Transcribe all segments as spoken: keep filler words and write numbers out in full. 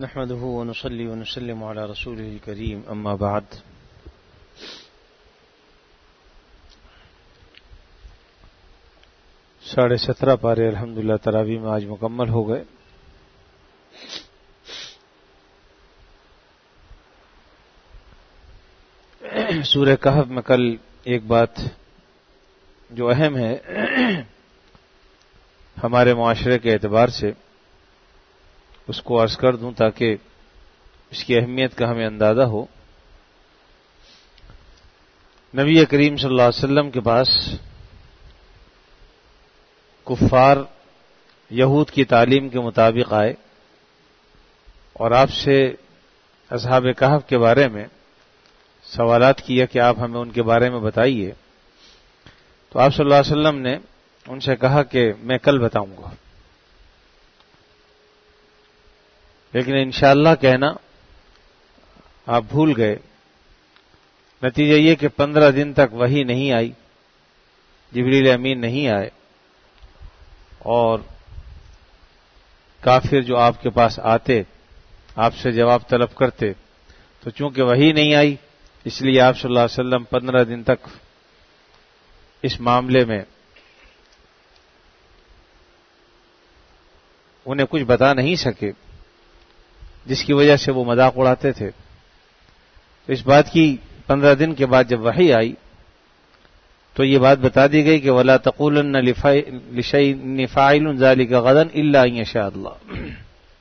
نحمده ونصلي ونسلم على رسوله الكريم اما بعد ساڑھے سترہ پارے الحمدللہ تراویح میں آج مکمل ہو گئے. سورہ کہف میں کل ایک بات جو اہم ہے ہمارے معاشرے کے اعتبار سے اس کو عرض کر دوں تاکہ اس کی اہمیت کا ہمیں اندازہ ہو. نبی کریم صلی اللہ علیہ وسلم کے پاس کفار یہود کی تعلیم کے مطابق آئے اور آپ سے اصحاب کہف کے بارے میں سوالات کیا کہ آپ ہمیں ان کے بارے میں بتائیے. تو آپ صلی اللہ علیہ وسلم نے ان سے کہا کہ میں کل بتاؤں گا، لیکن انشاءاللہ کہنا آپ بھول گئے. نتیجہ یہ کہ پندرہ دن تک وحی نہیں آئی، جبریل امین نہیں آئے، اور کافر جو آپ کے پاس آتے آپ سے جواب طلب کرتے تو چونکہ وحی نہیں آئی اس لیے آپ صلی اللہ علیہ وسلم پندرہ دن تک اس معاملے میں انہیں کچھ بتا نہیں سکے، جس کی وجہ سے وہ مذاق اڑاتے تھے. تو اس بات کی پندرہ دن کے بعد جب وحی آئی تو یہ بات بتا دی گئی کہ وَلَا تَقُولَنَّ لِشَيْءٍ إِنِّي فَاعِلٌ ذَلِكَ غَدًا إِلَّا أَن يَشَاءَ اللَّهُ،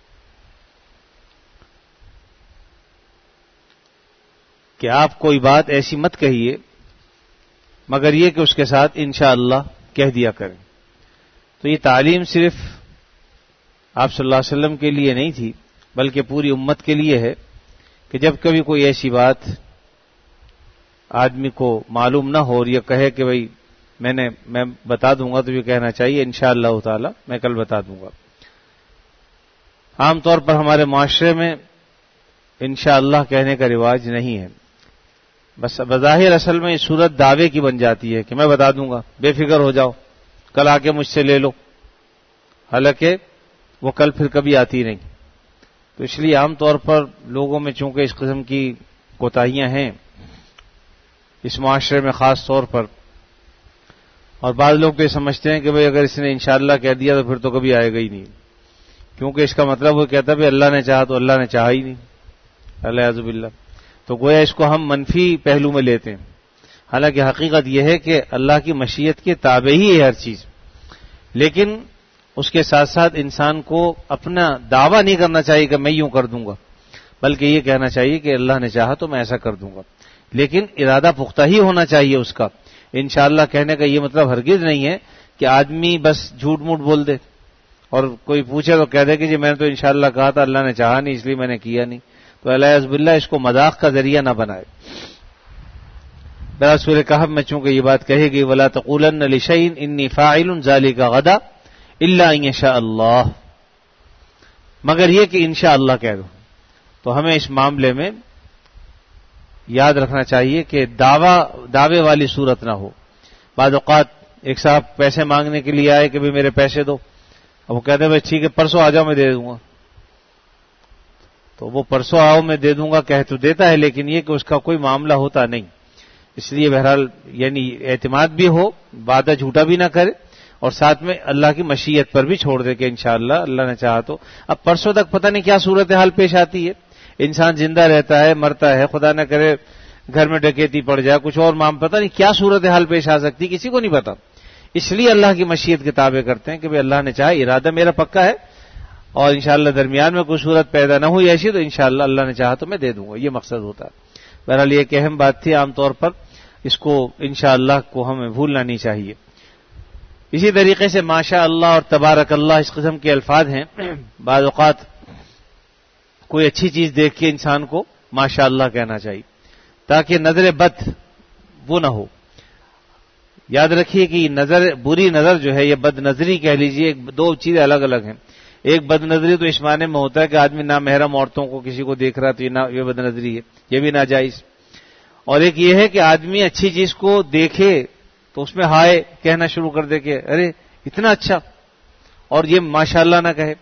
کہ آپ کوئی بات ایسی مت کہیے مگر یہ کہ اس کے ساتھ انشاءاللہ کہہ دیا کریں. تو یہ تعلیم صرف آپ صلی اللہ علیہ وسلم کے لیے نہیں تھی بلکہ پوری امت کے لیے ہے کہ جب کبھی کوئی ایسی بات آدمی کو معلوم نہ ہو اور یہ کہے کہ بھئی میں نے میں بتا دوں گا، تو یہ کہنا چاہیے انشاءاللہ تعالی میں کل بتا دوں گا. عام طور پر ہمارے معاشرے میں انشاءاللہ کہنے کا رواج نہیں ہے. بس بظاہر اصل میں یہ صورت دعوے کی بن جاتی ہے کہ میں بتا دوں گا، بے فکر ہو جاؤ، کل آ کے مجھ سے لے لو، حالانکہ وہ کل پھر کبھی آتی نہیں. تو اس لیے عام طور پر لوگوں میں چونکہ اس قسم کی کوتاہیاں ہیں اس معاشرے میں خاص طور پر، اور بعض لوگ تو یہ سمجھتے ہیں کہ بھئی اگر اس نے انشاءاللہ کہہ دیا تو پھر تو کبھی آئے گا ہی نہیں، کیونکہ اس کا مطلب وہ کہتا ہے اللہ نے چاہا تو اللہ نے چاہا ہی نہیں، الیاذ باللہ. تو گویا اس کو ہم منفی پہلو میں لیتے ہیں، حالانکہ حقیقت یہ ہے کہ اللہ کی مشیت کے تابع ہی ہے ہر چیز. لیکن اس کے ساتھ ساتھ انسان کو اپنا دعویٰ نہیں کرنا چاہیے کہ میں یوں کر دوں گا، بلکہ یہ کہنا چاہیے کہ اللہ نے چاہا تو میں ایسا کر دوں گا. لیکن ارادہ پختہ ہی ہونا چاہیے اس کا. انشاءاللہ کہنے کا یہ مطلب ہرگز نہیں ہے کہ آدمی بس جھوٹ موٹ بول دے اور کوئی پوچھے تو کہہ دے کہ جی میں نے تو انشاءاللہ کہا تھا، اللہ نے چاہا نہیں اس لیے میں نے کیا نہیں. تو الیاذ باللہ اس کو مذاق کا ذریعہ نہ بنائے. بہرحال سورہ کہف میں چونکہ یہ بات کہے گی وَلَا تَقُولَنَّ لِشَيْءٍ إِنِّي فَاعِلٌ ذَلِكَ غَدًا إِلَّا أَن يَشَاءَ اللَّهُ، مگر یہ کہ انشاءاللہ کہہ دو. تو ہمیں اس معاملے میں یاد رکھنا چاہیے کہ دعوی دعوے والی صورت نہ ہو. بعض اوقات ایک صاحب پیسے مانگنے کے لیے آئے کہ بھی میرے پیسے دو، اب وہ کہتے ہیں بھائی ٹھیک ہے پرسوں آ جاؤ میں دے دوں گا. تو وہ پرسوں آؤ میں دے دوں گا کہہ تو دیتا ہے، لیکن یہ کہ اس کا کوئی معاملہ ہوتا نہیں. اس لیے بہرحال یعنی اعتماد بھی ہو، وعدہ جھوٹا بھی نہ کرے، اور ساتھ میں اللہ کی مشیت پر بھی چھوڑ دے کہ انشاءاللہ اللہ نے چاہا تو. اب پرسوں تک پتہ نہیں کیا صورتحال پیش آتی ہے، انسان زندہ رہتا ہے مرتا ہے، خدا نہ کرے گھر میں ڈکیتی پڑ جائے کچھ اور معاملہ، پتہ نہیں کیا صورتحال پیش آ سکتی کسی کو نہیں پتا. اس لیے اللہ کی مشیت کے تابع کرتے ہیں کہ بھئی اللہ نے چاہا، ارادہ میرا پکا ہے، اور انشاءاللہ درمیان میں کوئی صورت پیدا نہ ہوئی ایسی تو انشاءاللہ اللہ نے چاہا تو میں دے دوں گا، یہ مقصد ہوتا ہے. بہرحال یہ ایک اہم بات تھی، عام طور پر اس کو انشاءاللہ کو ہمیں بھولنا نہیں چاہیے. اسی طریقے سے ماشاء اللہ اور تبارک اللہ اس قسم کے الفاظ ہیں. بعض اوقات کوئی اچھی چیز دیکھ کے انسان کو ماشاء اللہ کہنا چاہیے تاکہ نظر بد وہ نہ ہو. یاد رکھیے کہ نظر بری نظر جو ہے یہ بد نظری کہہ لیجیے، دو چیزیں الگ الگ ہیں. ایک بد نظری تو اس معنی میں ہوتا ہے کہ آدمی نامحرم عورتوں کو کسی کو دیکھ رہا تو یہ بد نظری ہے، یہ بھی ناجائز. اور ایک یہ ہے کہ آدمی اچھی چیز کو دیکھے تو اس میں ہائے کہنا شروع کر دے کہ ارے اتنا اچھا، اور یہ ماشاءاللہ نہ کہے.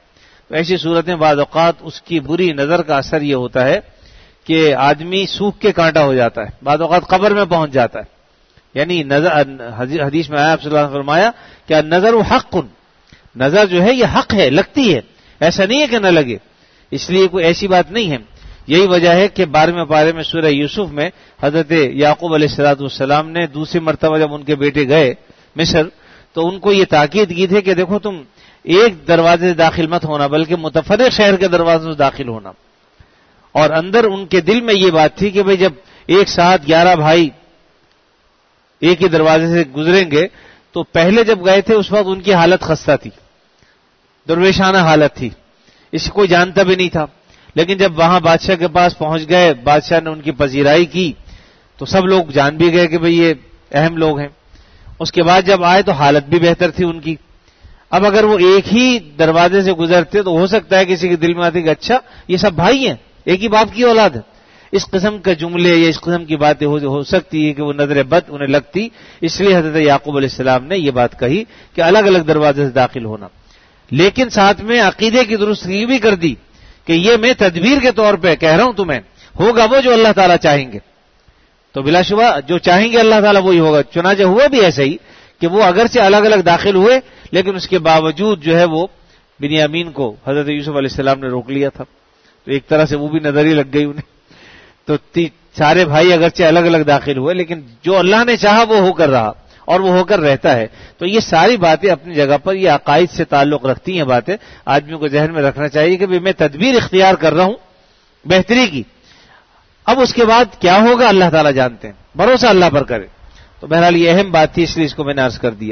ایسی صورت میں بعض اوقات اس کی بری نظر کا اثر یہ ہوتا ہے کہ آدمی سوکھ کے کانٹا ہو جاتا ہے، بعض اوقات قبر میں پہنچ جاتا ہے. یعنی نظر حدیث میں آیا آپ صلی اللہ علیہ وسلم فرمایا کہ نظر و حق، نظر جو ہے یہ حق ہے، لگتی ہے، ایسا نہیں ہے کہ نہ لگے، اس لیے کوئی ایسی بات نہیں ہے. یہی وجہ ہے کہ بارہویں پارے میں سورہ یوسف میں حضرت یعقوب علیہ الصلوۃ والسلام نے دوسری مرتبہ جب ان کے بیٹے گئے مصر تو ان کو یہ تاکید کی تھی کہ دیکھو تم ایک دروازے سے داخل مت ہونا بلکہ متفرق شہر کے دروازوں سے داخل ہونا. اور اندر ان کے دل میں یہ بات تھی کہ بھئی جب ایک ساتھ گیارہ بھائی ایک ہی دروازے سے گزریں گے تو پہلے جب گئے تھے اس وقت ان کی حالت خستہ تھی، درویشانہ حالت تھی، اس کو کوئی جانتا بھی نہیں تھا. لیکن جب وہاں بادشاہ کے پاس پہنچ گئے، بادشاہ نے ان کی پذیرائی کی تو سب لوگ جان بھی گئے کہ بھئی یہ اہم لوگ ہیں. اس کے بعد جب آئے تو حالت بھی بہتر تھی ان کی. اب اگر وہ ایک ہی دروازے سے گزرتے تو ہو سکتا ہے کسی کے دل میں آتی کہ اچھا یہ سب بھائی ہیں، ایک ہی باپ کی اولاد ہے. اس قسم کے جملے یا اس قسم کی باتیں ہو سکتی ہے کہ وہ نظر بد انہیں لگتی. اس لیے حضرت یعقوب علیہ السلام نے یہ بات کہی کہ الگ الگ دروازے سے داخل ہونا، لیکن ساتھ میں عقیدے کی درستی بھی کر دی کہ یہ میں تدبیر کے طور پہ کہہ رہا ہوں تمہیں، ہوگا وہ جو اللہ تعالیٰ چاہیں گے. تو بلا شبہ جو چاہیں گے اللہ تعالیٰ وہی ہوگا. چنانچہ ہوا بھی ایسا ہی کہ وہ اگرچہ الگ الگ داخل ہوئے لیکن اس کے باوجود جو ہے وہ بنیامین کو حضرت یوسف علیہ السلام نے روک لیا تھا. تو ایک طرح سے وہ بھی نظر ہی لگ گئی انہیں. تو سارے بھائی اگرچہ الگ الگ داخل ہوئے لیکن جو اللہ نے چاہا وہ ہو کر رہا اور وہ ہو کر رہتا ہے. تو یہ ساری باتیں اپنی جگہ پر یہ عقائد سے تعلق رکھتی ہیں باتیں. آدمی کو ذہن میں رکھنا چاہیے کہ میں تدبیر اختیار کر رہا ہوں بہتری کی، اب اس کے بعد کیا ہوگا اللہ تعالیٰ جانتے ہیں، بھروسہ اللہ پر کرے. تو بہرحال یہ اہم بات تھی اس لیے اس کو میں نے عرض کر دیا.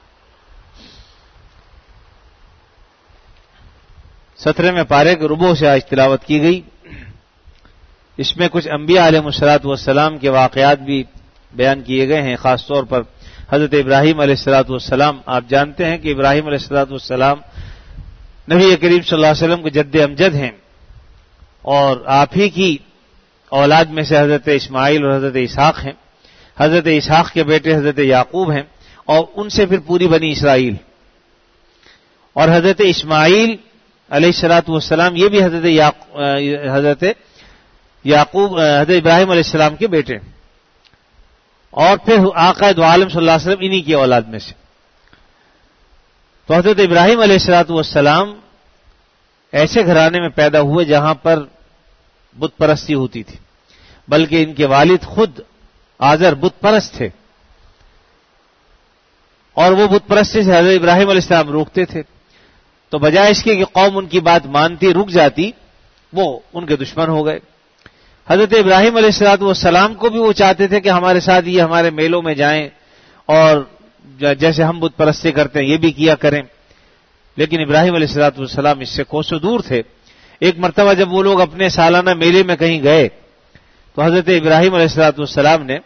سترہویں پارے کے ربوع سے آج تلاوت کی گئی. اس میں کچھ انبیاء علیہ الصلوۃ والسلام کے واقعات بھی بیان کیے گئے ہیں. خاص طور پر حضرت ابراہیم علیہ الصلوۃ والسلام، آپ جانتے ہیں کہ ابراہیم علیہ الصلوۃ والسلام نبی کریم صلی اللہ علیہ وسلم کے جد امجد ہیں اور آپ ہی کی اولاد میں سے حضرت اسماعیل اور حضرت اسحاق ہیں. حضرت اسحاق کے بیٹے حضرت یعقوب ہیں اور ان سے پھر پوری بنی اسرائیل. اور حضرت اسماعیل علیہ الصلوۃ والسلام یہ بھی حضرت یعقوب حضرت یعقوب حضرت ابراہیم علیہ السلام کے بیٹے اور پھر آقا دو عالم صلی اللہ علیہ وسلم انہی کی اولاد میں سے. تو حضرت ابراہیم علیہ الصلوۃ والسلام ایسے گھرانے میں پیدا ہوئے جہاں پر بت پرستی ہوتی تھی، بلکہ ان کے والد خود آزر بت پرست تھے اور وہ بت پرستی سے حضرت ابراہیم علیہ السلام روکتے تھے. تو بجائے اس کے کہ قوم ان کی بات مانتی رک جاتی، وہ ان کے دشمن ہو گئے. حضرت ابراہیم علیہ الصلوۃ والسلام کو بھی وہ چاہتے تھے کہ ہمارے ساتھ یہ ہمارے میلوں میں جائیں اور جیسے ہم بت پرستی کرتے ہیں یہ بھی کیا کریں، لیکن ابراہیم علیہ الصلوۃ والسلام اس سے کوسوں دور تھے. ایک مرتبہ جب وہ لوگ اپنے سالانہ میلے میں کہیں گئے تو حضرت ابراہیم علیہ الصلوۃ والسلام نے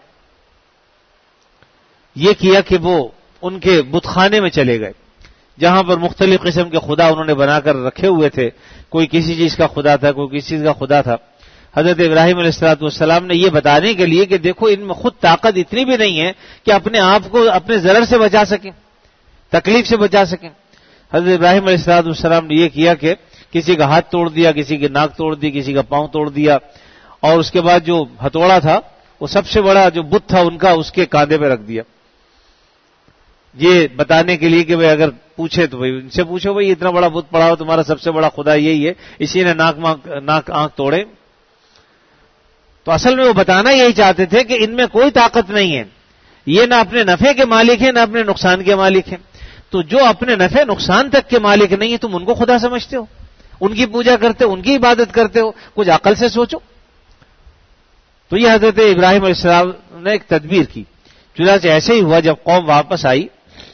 یہ کیا کہ وہ ان کے بت خانے میں چلے گئے جہاں پر مختلف قسم کے خدا انہوں نے بنا کر رکھے ہوئے تھے. کوئی کسی چیز کا خدا تھا، کوئی کسی چیز کا خدا تھا. حضرت ابراہیم علیہ الصلوۃ والسلام نے یہ بتانے کے لیے کہ دیکھو ان میں خود طاقت اتنی بھی نہیں ہے کہ اپنے آپ کو اپنے ضرر سے بچا سکیں، تکلیف سے بچا سکیں. حضرت ابراہیم علیہ الصلوۃ والسلام نے یہ کیا کہ کسی کا ہاتھ توڑ دیا، کسی کی ناک توڑ دی، کسی کا پاؤں توڑ دیا اور اس کے بعد جو ہتھوڑا تھا وہ سب سے بڑا جو بت تھا ان کا اس کے کاندھے پہ رکھ دیا، یہ بتانے کے لیے کہ بھئی اگر پوچھے تو بھئی ان سے پوچھو بھئی اتنا بڑا بت پڑا ہو تمہارا سب سے بڑا خدا یہی ہے، اسی نے ناک ناک آنکھ توڑے. تو اصل میں وہ بتانا یہی چاہتے تھے کہ ان میں کوئی طاقت نہیں ہے، یہ نہ اپنے نفع کے مالک ہیں نہ اپنے نقصان کے مالک ہیں. تو جو اپنے نفع نقصان تک کے مالک نہیں ہے تم ان کو خدا سمجھتے ہو، ان کی پوجا کرتے ہو، ان کی عبادت کرتے ہو، کچھ عقل سے سوچو. تو یہ حضرت ابراہیم علیہ السلام نے ایک تدبیر کی. چنانچہ ایسے ہی ہوا جب قوم واپس آئی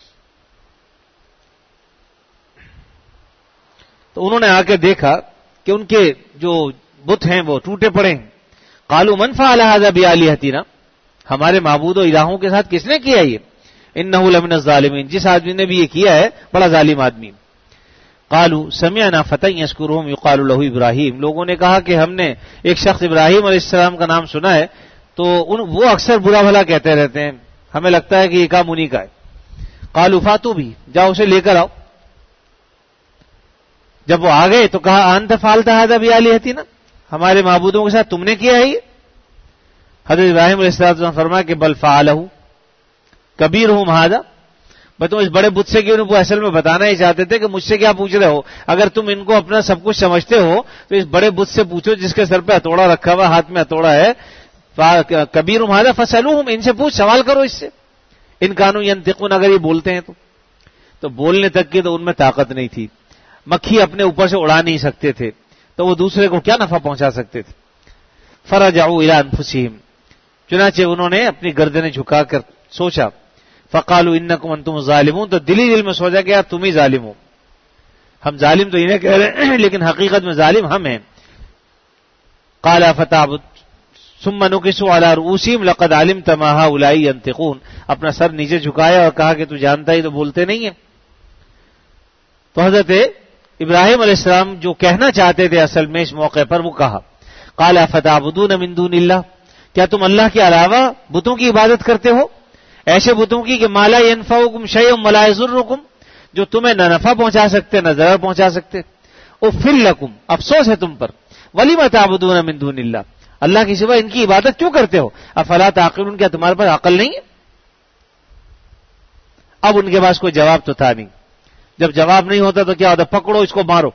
تو انہوں نے آ کے دیکھا کہ ان کے جو بت ہیں وہ ٹوٹے پڑے ہیں. قالوا من فعل هذا بآلهتنا، ہمارے معبود و الہوں کے ساتھ کس نے کیا یہ؟ انه لمن الظالمین، جس آدمی نے بھی یہ کیا ہے بڑا ظالم آدمی. قالوا سمعنا فتى يذكرهم يقال له ابراہیم، لوگوں نے کہا کہ ہم نے ایک شخص ابراہیم علیہ السلام کا نام سنا ہے تو ان وہ اکثر برا بھلا کہتے رہتے ہیں، ہمیں لگتا ہے کہ یہ کام انہی کا ہے. قالوا فاتوا بھی، جاؤ اسے لے کر آؤ. جب وہ آ گئے تو کہا انت فعلت ھذا بآلہتنا، ہمارے معبودوں کے ساتھ تم نے کیا ہے یہ؟ حضرت ابراہیم علیہ السلام نے فرمایا کہ بل فعلہ کبیرہم ھذا، میں تم اس بڑے بت سے کیوں نہیں، اصل میں بتانا ہی چاہتے تھے کہ مجھ سے کیا پوچھ رہے ہو، اگر تم ان کو اپنا سب کچھ سمجھتے ہو تو اس بڑے بت سے پوچھو جس کے سر پہ ہتھوڑا رکھا ہوا، ہاتھ میں ہتھوڑا ہے، کبیرہم ھذا فسألوہم، ان سے پوچھ، سوال کرو اس سے، ان کانوا ینطقون، اگر یہ بولتے ہیں تو تو بولنے تک کی تو ان میں طاقت نہیں تھی، مکھی اپنے اوپر سے اڑا نہیں سکتے تھے، تو وہ دوسرے کو کیا نفع پہنچا سکتے تھے۔ فرجعوا الی انفسہم، چنانچہ انہوں نے اپنی گردنیں جھکا کر سوچا، فقالوا انکم انتم الظالمون، تو دلی دل میں سوچا کہ یار تم ہی ظالم ہو، ہم ظالم تو انہیں کہہ رہے ہیں لیکن حقیقت میں ظالم ہم ہیں۔ قال فتعبد ثم نكسوا على رؤوسهم لقد علمت ما هؤلاء ينطقون، اپنا سر نیچے جھکایا اور کہا کہ تو جانتا ہی تو بولتے نہیں ہیں۔ تو حضرت ابراہیم علیہ السلام جو کہنا چاہتے تھے اصل میں اس موقع پر وہ کہا، قال فتعبدون من دون اللہ، کیا تم اللہ کے علاوہ بتوں کی عبادت کرتے ہو، ایسے بتوں کی کہ ما لا ينفعكم شيء ولا يضركم، جو تمہیں نہ نفع پہنچا سکتے نہ ضرر پہنچا سکتے، اف لکم، افسوس ہے تم پر، ولم تعبدون من دون اللہ، اللہ کے سوا ان کی عبادت کیوں کرتے ہو، افلا تعقلون، کیا تمہارے پاس عقل نہیں ہے؟ اب ان کے پاس کوئی جواب تو تھا نہیں، جب جواب نہیں ہوتا تو کیا ہوتا، پکڑو اس کو مارو،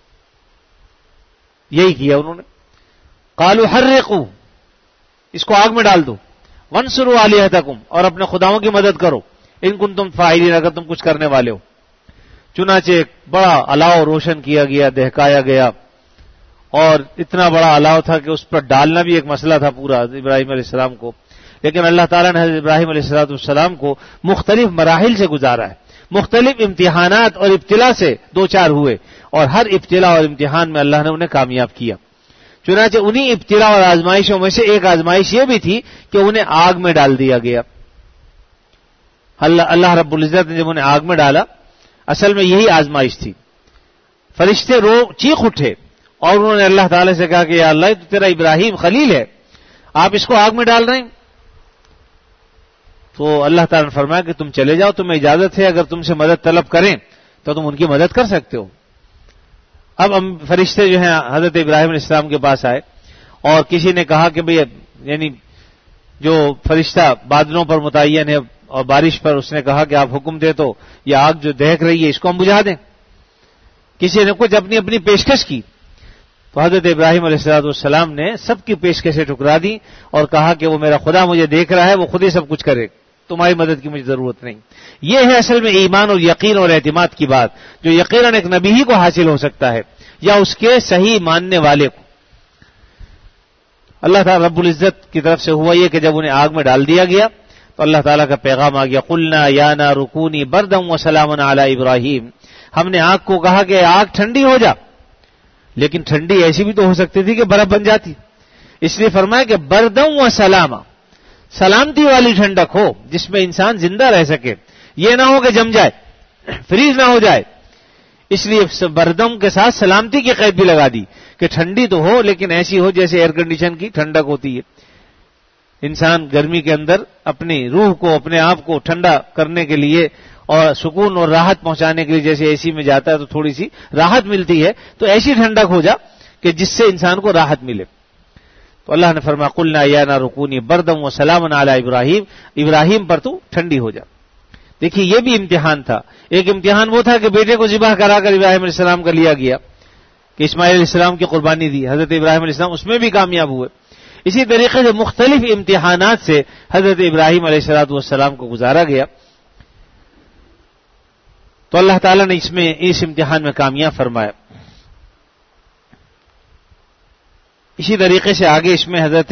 یہی کیا انہوں نے۔ قالوا حرقوا، اس کو آگ میں ڈال دو، وانصروا آلہتکم، اور اپنے خداؤں کی مدد کرو، ان کنتم فاعلین، اگر تم کچھ کرنے والے ہو۔ چنانچہ ایک بڑا الاؤ روشن کیا گیا، دہکایا گیا، اور اتنا بڑا الاؤ تھا کہ اس پر ڈالنا بھی ایک مسئلہ تھا پورا ابراہیم علیہ السلام کو، لیکن اللہ تعالیٰ نے حضرت ابراہیم علیہ السلام کو مختلف مراحل سے گزارا ہے، مختلف امتحانات اور ابتلا سے دو چار ہوئے، اور ہر ابتلا اور امتحان میں اللہ نے انہیں کامیاب کیا۔ چنانچہ انہی ابتلا اور آزمائشوں میں سے ایک آزمائش یہ بھی تھی کہ انہیں آگ میں ڈال دیا گیا۔ اللہ اللہ رب العزت نے جب انہیں آگ میں ڈالا، اصل میں یہی آزمائش تھی۔ فرشتے رو چیخ اٹھے اور انہوں نے اللہ تعالی سے کہا کہ یا اللہ تو تیرا ابراہیم خلیل ہے، آپ اس کو آگ میں ڈال رہے ہیں؟ تو اللہ تعالی نے فرمایا کہ تم چلے جاؤ، تمہیں اجازت ہے، اگر تم سے مدد طلب کریں تو تم ان کی مدد کر سکتے ہو۔ اب ہم فرشتے جو ہیں حضرت ابراہیم علیہ السلام کے پاس آئے، اور کسی نے کہا کہ بھئی یعنی جو فرشتہ بادلوں پر متعین ہے اور بارش پر، اس نے کہا کہ آپ حکم دے تو یہ آگ جو دہک رہی ہے اس کو ہم بجھا دیں۔ کسی نے کچھ اپنی اپنی پیشکش کی، تو حضرت ابراہیم علیہ السلام نے سب کی پیشکشیں ٹھکرا دی اور کہا کہ وہ میرا خدا مجھے دیکھ رہا ہے، وہ خود ہی سب کچھ کرے، تمہاری مدد کی مجھے ضرورت نہیں۔ یہ ہے اصل میں ایمان اور یقین اور اعتماد کی بات، جو یقیناً ایک نبی ہی کو حاصل ہو سکتا ہے یا اس کے صحیح ماننے والے کو۔ اللہ تعالیٰ رب العزت کی طرف سے ہوا یہ کہ جب انہیں آگ میں ڈال دیا گیا تو اللہ تعالیٰ کا پیغام آ گیا، قلنا یا نار کونی بردا وسلاما علی ابراہیم، ہم نے آگ کو کہا کہ آگ ٹھنڈی ہو جا، لیکن ٹھنڈی ایسی بھی تو ہو سکتی تھی کہ برف بن جاتی، اس لیے فرمایا کہ بردا وسلاما، سلامتی والی ٹھنڈک ہو جس میں انسان زندہ رہ سکے، یہ نہ ہو کہ جم جائے، فریز نہ ہو جائے، اس لیے بردم کے ساتھ سلامتی کی قید بھی لگا دی کہ ٹھنڈی تو ہو لیکن ایسی ہو جیسے ایئر کنڈیشن کی ٹھنڈک ہوتی ہے۔ انسان گرمی کے اندر اپنی روح کو، اپنے آپ کو ٹھنڈا کرنے کے لیے اور سکون اور راحت پہنچانے کے لیے جیسے اے سی میں جاتا ہے تو تھوڑی سی راحت ملتی ہے، تو ایسی ٹھنڈک ہو جا کہ جس سے انسان کو راحت ملے۔ تو اللہ نے فرمایا قلنا یا نار کونی بردم وسلاما علی ابراہیم، ابراہیم پر تو ٹھنڈی ہو جا۔ دیکھیے یہ بھی امتحان تھا، ایک امتحان وہ تھا کہ بیٹے کو ذبح کرا کر ابراہیم علیہ السلام کا لیا گیا کہ اسماعیل علیہ السلام کی قربانی دی، حضرت ابراہیم علیہ السلام اس میں بھی کامیاب ہوئے۔ اسی طریقے سے مختلف امتحانات سے حضرت ابراہیم علیہ السلام کو گزارا گیا، تو اللہ تعالیٰ نے اس میں اس امتحان میں کامیاب فرمایا۔ اسی طریقے سے آگے اس میں حضرت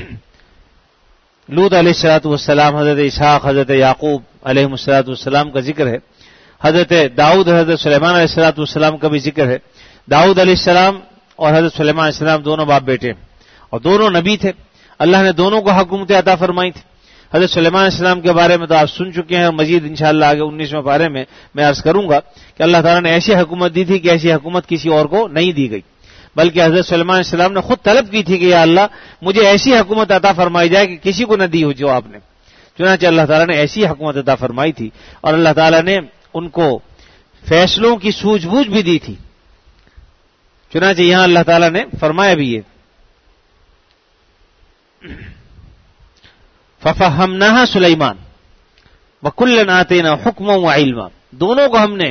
لوط علیہ الصلوۃ والسلام، حضرت اسحاق، حضرت یعقوب علیہ الصلوۃ والسلام کا ذکر ہے، حضرت داؤد، حضرت سلیمان علیہ الصلوۃ والسلام کا بھی ذکر ہے۔ داؤد علیہ السلام اور حضرت سلیمان علیہ السلام دونوں باپ بیٹے اور دونوں نبی تھے، اللہ نے دونوں کو حکومتیں عطا فرمائی تھی۔ حضرت سلیمان علیہ السلام کے بارے میں تو آپ سن چکے ہیں، اور مزید انشاءاللہ آگے انیسویں پارے میں میں عرض کروں گا کہ اللہ تعالیٰ نے ایسی حکومت دی تھی کہ ایسی حکومت کسی اور کو نہیں دی گئی، بلکہ حضرت سلیمان علیہ السلام نے خود طلب کی تھی کہ یا اللہ مجھے ایسی حکومت عطا فرمائی جائے کہ کسی کو نہ دی ہو جو آپ نے، چنانچہ اللہ تعالیٰ نے ایسی حکومت عطا فرمائی تھی، اور اللہ تعالیٰ نے ان کو فیصلوں کی سوجھ بوجھ بھی دی تھی۔ چنانچہ یہاں اللہ تعالیٰ نے فرمایا بھی یہ فَفَهَّمْنَاهَا سُلَيْمَانَ وَكُلًّا آتَيْنَا حُكْمًا وَعِلْمًا، دونوں کو ہم نے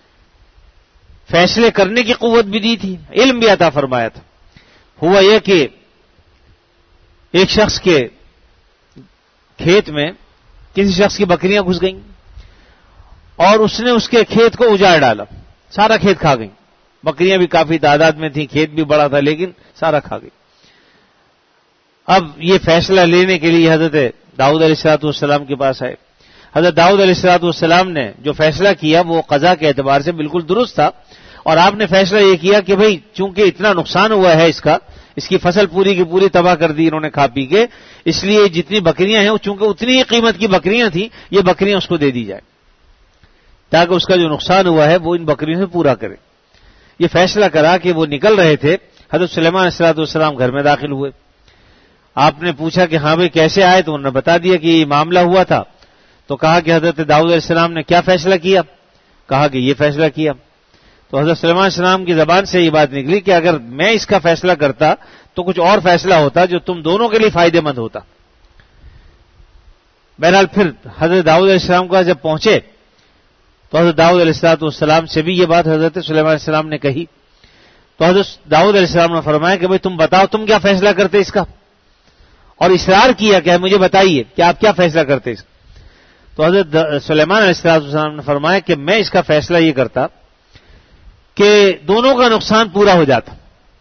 فیصلے کرنے کی قوت بھی دی تھی، علم بھی عطا فرمایا تھا۔ ہوا یہ کہ ایک شخص کے کھیت میں کسی شخص کی بکریاں گھس گئیں اور اس نے اس کے کھیت کو اجاڑ ڈالا، سارا کھیت کھا گئیں، بکریاں بھی کافی تعداد میں تھیں، کھیت بھی بڑا تھا لیکن سارا کھا گئی۔ اب یہ فیصلہ لینے کے لیے حضرت داؤد علیہ الصلوۃ والسلام کے پاس آئے۔ حضرت داؤد علیہ الصلوۃ والسلام نے جو فیصلہ کیا وہ قضا کے اعتبار سے بالکل درست تھا، اور آپ نے فیصلہ یہ کیا کہ بھئی چونکہ اتنا نقصان ہوا ہے اس کا، اس کی فصل پوری کی پوری تباہ کر دی انہوں نے کھا پی کے، اس لیے جتنی بکریاں ہیں چونکہ اتنی ہی قیمت کی بکریاں تھیں، یہ بکریاں اس کو دے دی جائے تاکہ اس کا جو نقصان ہوا ہے وہ ان بکریوں سے پورا کرے۔ یہ فیصلہ کرا کہ وہ نکل رہے تھے، حضرت سلیمان علیہ الصلوۃ والسلام گھر میں داخل ہوئے۔ آپ نے پوچھا کہ ہاں بھئی کیسے آئے، تو انہوں نے بتا دیا کہ یہ معاملہ ہوا تھا۔ تو کہا کہ حضرت داؤد علیہ السلام نے کیا فیصلہ کیا؟ کہا کہ یہ فیصلہ کیا۔ تو حضرت سلیمان علیہ السلام کی زبان سے یہ بات نکلی کہ اگر میں اس کا فیصلہ کرتا تو کچھ اور فیصلہ ہوتا جو تم دونوں کے لیے فائدے مند ہوتا۔ بہرحال پھر حضرت داؤد علیہ السلام کے پاس جب پہنچے تو حضرت داؤد علیہ السلام سے بھی یہ بات حضرت سلیمان علیہ السلام نے کہی۔ تو حضرت داؤد علیہ السلام نے فرمایا کہ بھئی تم بتاؤ تم کیا فیصلہ کرتے اس کا، اور اصرار کیا کہ مجھے بتائیے کہ آپ کیا فیصلہ کرتے اس کا۔ تو حضرت سلیمان علیہ السلام نے فرمایا کہ میں اس کا فیصلہ یہ کرتا کہ دونوں کا نقصان پورا ہو جاتا،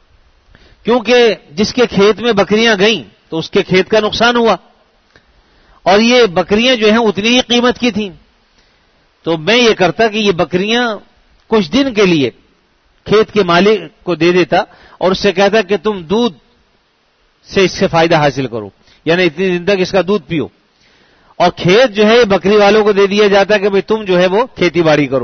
کیونکہ جس کے کھیت میں بکریاں گئیں تو اس کے کھیت کا نقصان ہوا، اور یہ بکریاں جو ہیں اتنی ہی قیمت کی تھیں، تو میں یہ کرتا کہ یہ بکریاں کچھ دن کے لیے کھیت کے مالک کو دے دیتا اور اس سے کہتا کہ تم دودھ سے اس سے فائدہ حاصل کرو، یعنی اتنی دن تک اس کا دودھ پیو، اور کھیت جو ہے یہ بکری والوں کو دے دیا جاتا کہ بھئی تم جو ہے وہ کھیتی باڑی کرو۔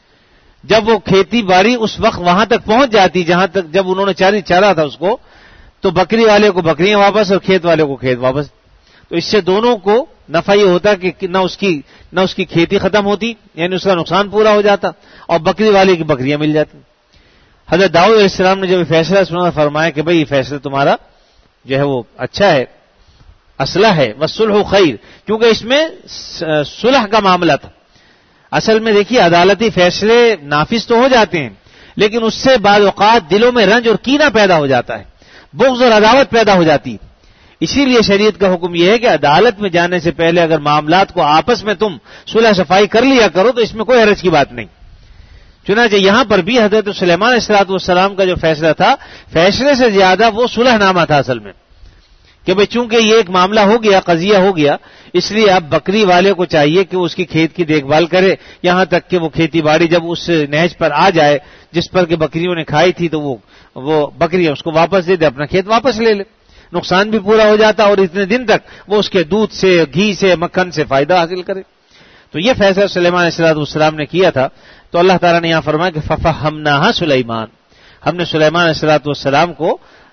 جب وہ کھیتی باڑی اس وقت وہاں تک پہنچ جاتی جہاں تک جب انہوں نے چاری چارا تھا اس کو، تو بکری والے کو بکریاں واپس اور کھیت والے کو کھیت واپس۔ تو اس سے دونوں کو نفع یہ ہوتا کہ نہ اس کی نہ اس کی کھیتی ختم ہوتی، یعنی اس کا نقصان پورا ہو جاتا، اور بکری والے کی بکریاں مل جاتی۔ حضرت داؤد علیہ السلام نے جب یہ فیصلہ سنا فرمایا کہ بھئی یہ فیصلہ تمہارا جو ہے وہ اچھا ہے، اصلح ہے، والصلح خیر، کیونکہ اس میں صلح کا معاملہ تھا۔ اصل میں دیکھیے عدالتی فیصلے نافذ تو ہو جاتے ہیں لیکن اس سے بعض اوقات دلوں میں رنج اور کینہ پیدا ہو جاتا ہے، بغض اور عداوت پیدا ہو جاتی ہے۔ اسی لیے شریعت کا حکم یہ ہے کہ عدالت میں جانے سے پہلے اگر معاملات کو آپس میں تم صلح صفائی کر لیا کرو تو اس میں کوئی حرج کی بات نہیں۔ چنانچہ یہاں پر بھی حضرت سلیمان علیہ الصلوۃ والسلام کا جو فیصلہ تھا، فیصلے سے زیادہ وہ صلح نامہ تھا اصل میں، کہ بھئی چونکہ یہ ایک معاملہ ہو گیا، قضیہ ہو گیا، اس لیے اب بکری والے کو چاہیے کہ اس کی کھیت کی دیکھ بھال کرے، یہاں تک کہ وہ کھیتی باڑی جب اس نہج پر آ جائے جس پر کہ بکریوں نے کھائی تھی تو وہ وہ بکریاں اس کو واپس دے دے، اپنا کھیت واپس لے لے، نقصان بھی پورا ہو جاتا اور اتنے دن تک وہ اس کے دودھ سے، گھی سے، مکھن سے فائدہ حاصل کرے۔ تو یہ فیصلہ سلیمان علیہ الصلوۃ والسلام نے کیا تھا۔ تو اللہ تعالیٰ نے یہاں فرمایا کہ فَفَهَّمْنَاهَا سُلَيْمَانَ، ہم نے سلیمان علیہ الصلوۃ والسلام کو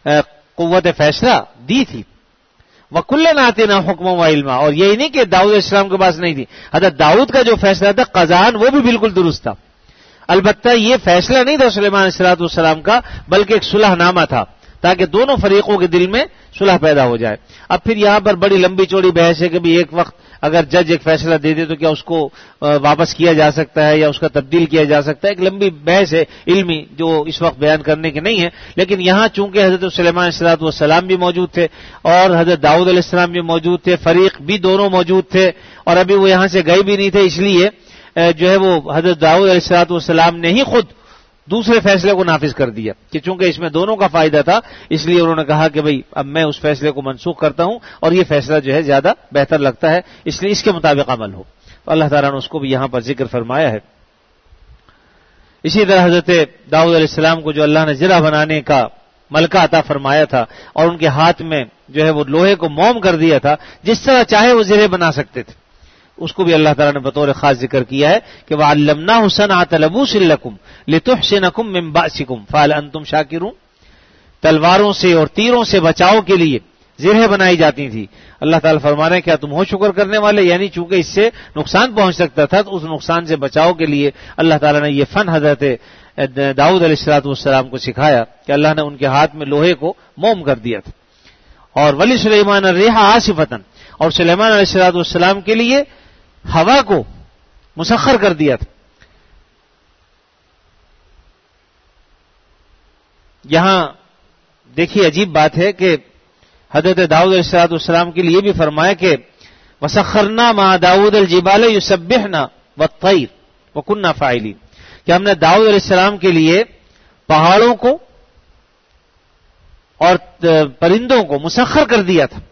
قوت فیصلہ دی تھی۔ وَكُلًّا آتَيْنَا حُكْمًا وَعِلْمًا، اور یہی نہیں کہ داؤد علیہ السلام کے پاس نہیں تھی، حضرت داؤد کا جو فیصلہ تھا قضاءً وہ بھی بالکل درست تھا۔ البتہ یہ فیصلہ نہیں تھا سلیمان علیہ الصلوۃ والسلام کا، بلکہ ایک صلح نامہ تھا تاکہ دونوں فریقوں کے دل میں صلح پیدا ہو جائے۔ اب پھر یہاں پر بڑی لمبی چوڑی بحث ہے کہ بھی ایک وقت اگر جج ایک فیصلہ دے دے تو کیا اس کو واپس کیا جا سکتا ہے یا اس کا تبدیل کیا جا سکتا ہے، ایک لمبی بحث ہے علمی جو اس وقت بیان کرنے کی نہیں ہے۔ لیکن یہاں چونکہ حضرت سلیمان علیہ الصلوۃ والسلام بھی موجود تھے اور حضرت داؤد علیہ السلام بھی موجود تھے، فریق بھی دونوں موجود تھے، اور ابھی وہ یہاں سے گئے بھی نہیں تھے، اس لیے جو ہے وہ حضرت داؤد علیہ الصلوۃ والسلام نے ہی خود دوسرے فیصلے کو نافذ کر دیا کہ چونکہ اس میں دونوں کا فائدہ تھا، اس لیے انہوں نے کہا کہ بھئی اب میں اس فیصلے کو منسوخ کرتا ہوں اور یہ فیصلہ جو ہے زیادہ بہتر لگتا ہے، اس لیے اس کے مطابق عمل ہو۔ تو اللہ تعالیٰ نے اس کو بھی یہاں پر ذکر فرمایا ہے۔ اسی طرح حضرت داؤد علیہ السلام کو جو اللہ نے زرہ بنانے کا ملکہ عطا فرمایا تھا اور ان کے ہاتھ میں جو ہے وہ لوہے کو موم کر دیا تھا، جس طرح چاہے وہ زرہ بنا سکتے تھے، اس کو بھی اللہ تعالیٰ نے بطور خاص ذکر کیا ہے کہ وَعَلَّمْنَاهُ صَنْعَةَ لَبُوسٍ لَكُمْ لِتُحْصِنَكُم مِّن بَأْسِكُمْ فَهَلْ أَنتُمْ شَاكِرُونَ۔ تلواروں سے اور تیروں سے بچاؤ کے لیے زرہیں بنائی جاتی تھی۔ اللہ تعالیٰ فرما رہے ہیں کیا تم ہو شکر کرنے والے، یعنی چونکہ اس سے نقصان پہنچ سکتا تھا تو اس نقصان سے بچاؤ کے لیے اللہ تعالیٰ نے یہ فن حضرت داؤد علیہ الصلوۃ والسلام کو سکھایا کہ اللہ نے ان کے ہاتھ میں لوہے کو موم کر دیا تھا. اور ولی سلیمان الریح عاصفتن، اور سلیمان علیہ الصلوۃ والسلام کے لیے ہوا کو مسخر کر دیا تھا. یہاں دیکھیے عجیب بات ہے کہ حضرت داؤد علیہ الصلوۃ والسلام کے لیے بھی فرمایا کہ وسخرنا مع داؤد الجبال یسبحنا والطیر وکنا فاعلین، کہ ہم نے داؤد علیہ السلام کے لیے پہاڑوں کو اور پرندوں کو مسخر کر دیا تھا،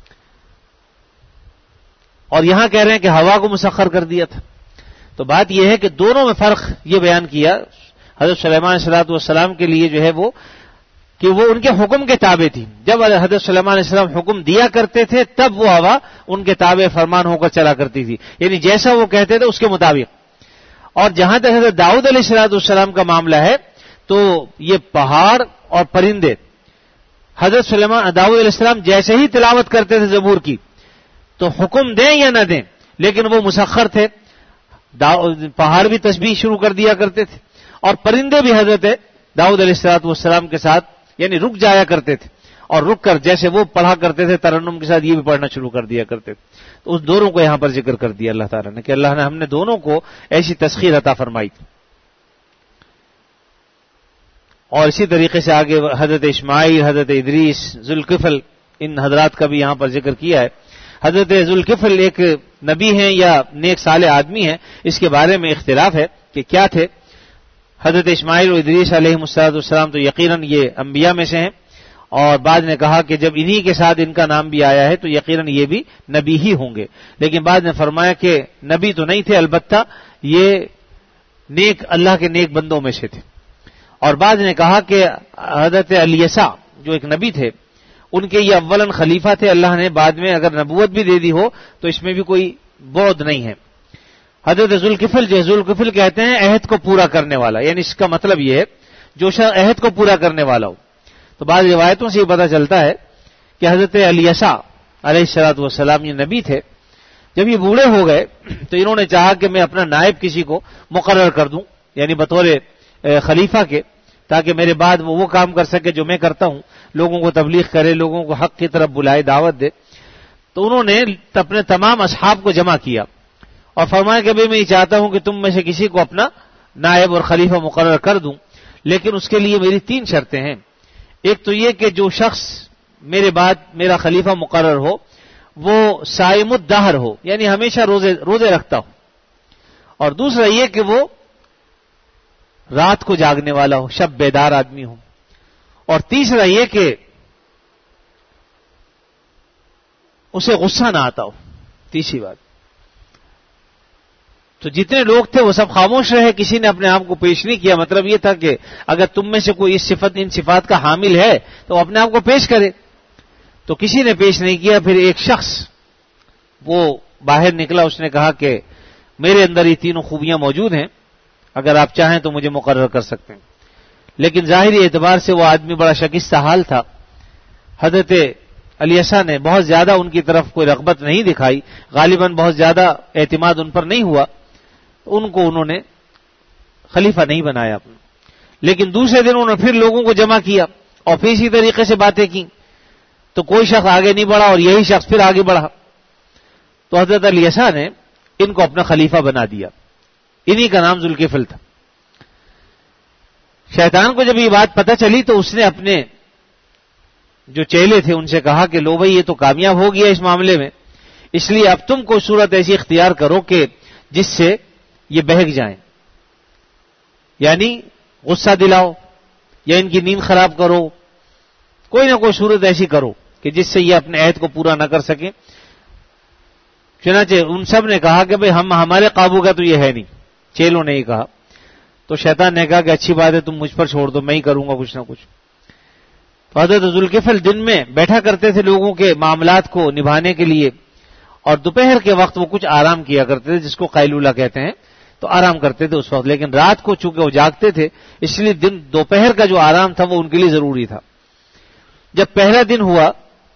اور یہاں کہہ رہے ہیں کہ ہوا کو مسخر کر دیا تھا. تو بات یہ ہے کہ دونوں میں فرق یہ بیان کیا حضرت سلیمان علیہ الصلوۃ والسلام کے لیے جو ہے وہ کہ وہ ان کے حکم کے تابع تھی. جب حضرت سلیمان علیہ السلام حکم دیا کرتے تھے تب وہ ہوا ان کے تابع فرمان ہو کر چلا کرتی تھی، یعنی جیسا وہ کہتے تھے اس کے مطابق. اور جہاں تک حضرت داؤد علیہ الصلوۃ والسلام کا معاملہ ہے تو یہ پہاڑ اور پرندے حضرت سلیمان داؤد علیہ السلام جیسے ہی تلاوت کرتے تھے زبور کی تو حکم دیں یا نہ دیں لیکن وہ مسخر تھے. پہاڑ بھی تسبیح شروع کر دیا کرتے تھے اور پرندے بھی حضرت داؤد علیہ الصلوۃ والسلام کے ساتھ یعنی رک جایا کرتے تھے، اور رک کر جیسے وہ پڑھا کرتے تھے ترنم کے ساتھ یہ بھی پڑھنا شروع کر دیا کرتے تھے. تو اس دونوں کو یہاں پر ذکر کر دیا اللہ تعالیٰ نے کہ اللہ نے ہم نے دونوں کو ایسی تسخیر عطا فرمائی تھی. اور اسی طریقے سے آگے حضرت اسماعیل، حضرت ادریس، ذوالکفل، ان حضرات کا بھی یہاں پر ذکر کیا ہے. حضرت ذوالکفل ایک نبی ہیں یا نیک صالح آدمی ہیں، اس کے بارے میں اختلاف ہے کہ کیا تھے. حضرت اسماعیل و ادریس علیہ السلام تو یقیناً یہ انبیاء میں سے ہیں، اور بعد نے کہا کہ جب انہی کے ساتھ ان کا نام بھی آیا ہے تو یقیناً یہ بھی نبی ہی ہوں گے. لیکن بعد نے فرمایا کہ نبی تو نہیں تھے، البتہ یہ نیک اللہ کے نیک بندوں میں سے تھے. اور بعد نے کہا کہ حضرت الیسع جو ایک نبی تھے ان کے یہ اولاً خلیفہ تھے، اللہ نے بعد میں اگر نبوت بھی دے دی ہو تو اس میں بھی کوئی بعد نہیں ہے. حضرت ذوالکفل جو ذوالکفل کہتے ہیں عہد کو پورا کرنے والا، یعنی اس کا مطلب یہ ہے جو شخص عہد کو پورا کرنے والا ہو. تو بعض روایتوں سے یہ پتہ چلتا ہے کہ حضرت الیسع علیہ الصلوۃ والسلام یہ نبی تھے. جب یہ بوڑھے ہو گئے تو انہوں نے چاہا کہ میں اپنا نائب کسی کو مقرر کر دوں، یعنی بطور خلیفہ کے، تاکہ میرے بعد وہ وہ کام کر سکے جو میں کرتا ہوں، لوگوں کو تبلیغ کرے، لوگوں کو حق کی طرف بلائے، دعوت دے. تو انہوں نے اپنے تمام اصحاب کو جمع کیا اور فرمایا کہ بھئی میں یہ چاہتا ہوں کہ تم میں سے کسی کو اپنا نائب اور خلیفہ مقرر کر دوں، لیکن اس کے لیے میری تین شرطیں ہیں. ایک تو یہ کہ جو شخص میرے بعد میرا خلیفہ مقرر ہو وہ صائم الدہر ہو، یعنی ہمیشہ روزے روزے رکھتا ہو، اور دوسرا یہ کہ وہ رات کو جاگنے والا ہو، شب بیدار آدمی ہو، اور تیسرا یہ کہ اسے غصہ نہ آتا ہو. تیسری بات. تو جتنے لوگ تھے وہ سب خاموش رہے، کسی نے اپنے آپ کو پیش نہیں کیا. مطلب یہ تھا کہ اگر تم میں سے کوئی اس صفت ان صفات کا حامل ہے تو اپنے آپ کو پیش کرے. تو کسی نے پیش نہیں کیا. پھر ایک شخص وہ باہر نکلا، اس نے کہا کہ میرے اندر یہ تینوں خوبیاں موجود ہیں، اگر آپ چاہیں تو مجھے مقرر کر سکتے ہیں. لیکن ظاہری اعتبار سے وہ آدمی بڑا شکستہ حال تھا. حضرت الیسع نے بہت زیادہ ان کی طرف کوئی رغبت نہیں دکھائی، غالباً بہت زیادہ اعتماد ان پر نہیں ہوا، ان کو انہوں نے خلیفہ نہیں بنایا. لیکن دوسرے دن انہوں نے پھر لوگوں کو جمع کیا اور پھر اسی طریقے سے باتیں کی تو کوئی شخص آگے نہیں بڑھا اور یہی شخص پھر آگے بڑھا. تو حضرت الیسع نے ان کو اپنا خلیفہ بنا دیا. انہی کا نام ذوالکفل تھا. شیطان کو جب یہ بات پتہ چلی تو اس نے اپنے جو چیلے تھے ان سے کہا کہ لو بھائی یہ تو کامیاب ہو گیا اس معاملے میں، اس لیے اب تم کوئی صورت ایسی اختیار کرو کہ جس سے یہ بہک جائیں، یعنی غصہ دلاؤ یا ان کی نیند خراب کرو، کوئی نہ کوئی صورت ایسی کرو کہ جس سے یہ اپنے عہد کو پورا نہ کر سکیں. چنانچہ ان سب نے کہا کہ بھئی ہم ہمارے قابو کا تو یہ ہے نہیں. چیلوں نے ہی کہا. تو شیطان نے کہا کہ اچھی بات ہے تم مجھ پر چھوڑ دو، میں ہی کروں گا کچھ نہ کچھ. تو حضرت ذوالکفل دن میں بیٹھا کرتے تھے لوگوں کے معاملات کو نبھانے کے لیے، اور دوپہر کے وقت وہ کچھ آرام کیا کرتے تھے جس کو قیلولہ کہتے ہیں، تو آرام کرتے تھے اس وقت. لیکن رات کو چونکہ وہ جاگتے تھے اس لیے دن دوپہر کا جو آرام تھا وہ ان کے لیے ضروری تھا. جب پہلا دن ہوا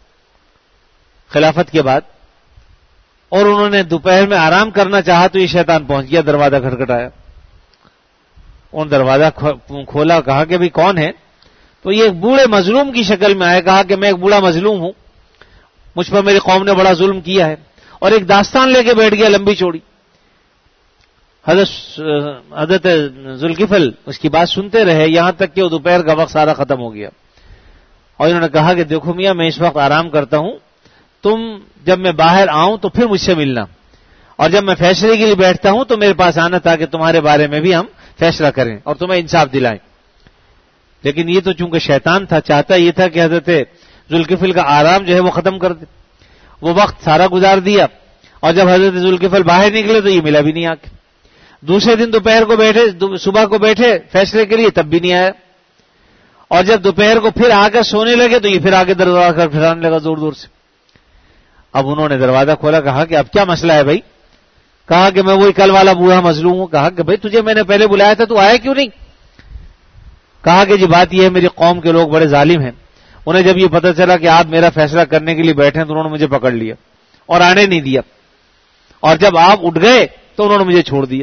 خلافت کے بعد اور انہوں نے دوپہر میں آرام کرنا چاہا تو یہ شیطان پہنچ گیا، دروازہ کھٹکھٹایا. ان دروازہ کھولا, کہا کہ بھئی کون ہے؟ تو یہ ایک بوڑھے مظلوم کی شکل میں آئے, کہا کہ میں ایک بوڑھا مظلوم ہوں, مجھ پر میری قوم نے بڑا ظلم کیا ہے, اور ایک داستان لے کے بیٹھ گیا لمبی چوڑی. حضرت حضرت ذوالکفل اس کی بات سنتے رہے یہاں تک کہ وہ دوپہر کا وقت سارا ختم ہو گیا, اور انہوں نے کہا کہ دیکھو میاں میں اس وقت آرام کرتا ہوں, تم جب میں باہر آؤں تو پھر مجھ سے ملنا, اور جب میں فیصلے کے لیے بیٹھتا ہوں تو میرے پاس آنا تاکہ تمہارے بارے میں بھی ہم فیصلہ کریں اور تمہیں انصاف دلائیں. لیکن یہ تو چونکہ شیطان تھا, چاہتا یہ تھا کہ حضرت ذوالکفل کا آرام جو ہے وہ ختم کر دے. وہ وقت سارا گزار دیا, اور جب حضرت ذوالکفل باہر نکلے تو یہ ملا بھی نہیں آ کے. دوسرے دن دوپہر کو بیٹھے, صبح کو بیٹھے فیصلے کے لیے, تب بھی نہیں آیا. اور جب دوپہر کو پھر آ کر سونے لگے تو یہ پھر آگے دروازہ کر پھرانے لگا زور زور سے. اب انہوں نے دروازہ کھولا, کہا کہ اب کیا مسئلہ ہے بھائی؟ کہا کہ میں وہی کل والا بوڑھا مظلوم ہوں. کہا کہ بھائی تجھے میں نے پہلے بلایا تھا, تو آیا کیوں نہیں؟ کہا کہ جی بات یہ ہے میری قوم کے لوگ بڑے ظالم ہیں, انہیں جب یہ پتہ چلا کہ آپ میرا فیصلہ کرنے کے لیے بیٹھے ہیں تو انہوں نے مجھے پکڑ لیا اور آنے نہیں دیا, اور جب آپ اٹھ گئے تو انہوں نے مجھے چھوڑ دیا.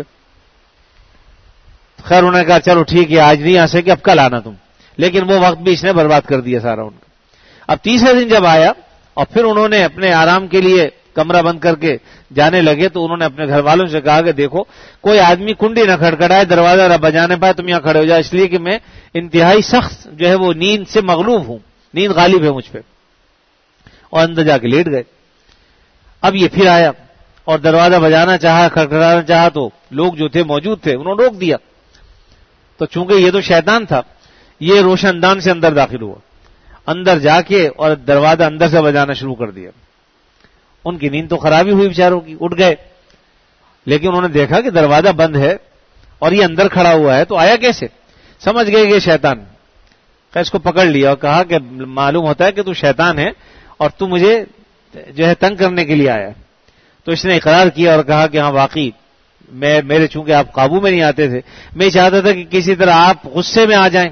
خیر انہوں نے کہا چلو ٹھیک ہے آج نہیں آ سکے, اب کل آنا تم. لیکن وہ وقت بھی اس نے برباد کر دیا سارا ان کا. اب تیسرے دن جب آیا اور پھر انہوں نے اپنے آرام کے لیے کمرہ بند کر کے جانے لگے, تو انہوں نے اپنے گھر والوں سے کہا کہ دیکھو کوئی آدمی کنڈی نہ کھڑکھڑائے, دروازہ نہ بجانے پائے, تم یہاں کھڑے ہو جائے, اس لیے کہ میں انتہائی سخت جو ہے وہ نیند سے مغلوب ہوں, نیند غالب ہے مجھ پہ. اور اندر جا کے لیٹ گئے. اب یہ پھر آیا اور دروازہ بجانا چاہا, کھڑکھڑانا چاہا, تو لوگ جو تھے موجود تھے انہوں نے روک دیا. تو چونکہ یہ تو شیطان تھا, یہ روشن دان سے اندر داخل ہوا, اندر جا کے اور دروازہ اندر سے بجانا شروع کر دیا. ان کی نیند تو خرابی ہوئی بیچاروں کی, اٹھ گئے, لیکن انہوں نے دیکھا کہ دروازہ بند ہے اور یہ اندر کھڑا ہوا ہے, تو آیا کیسے؟ سمجھ گئے کہ شیطان. اس کو پکڑ لیا اور کہا کہ معلوم ہوتا ہے کہ تو شیطان ہے اور تو مجھے جو ہے تنگ کرنے کے لیے آیا. تو اس نے اقرار کیا اور کہا کہ ہاں واقعی میں میرے چونکہ آپ قابو میں نہیں آتے تھے, میں چاہتا تھا کہ کسی طرح آپ غصے میں آ جائیں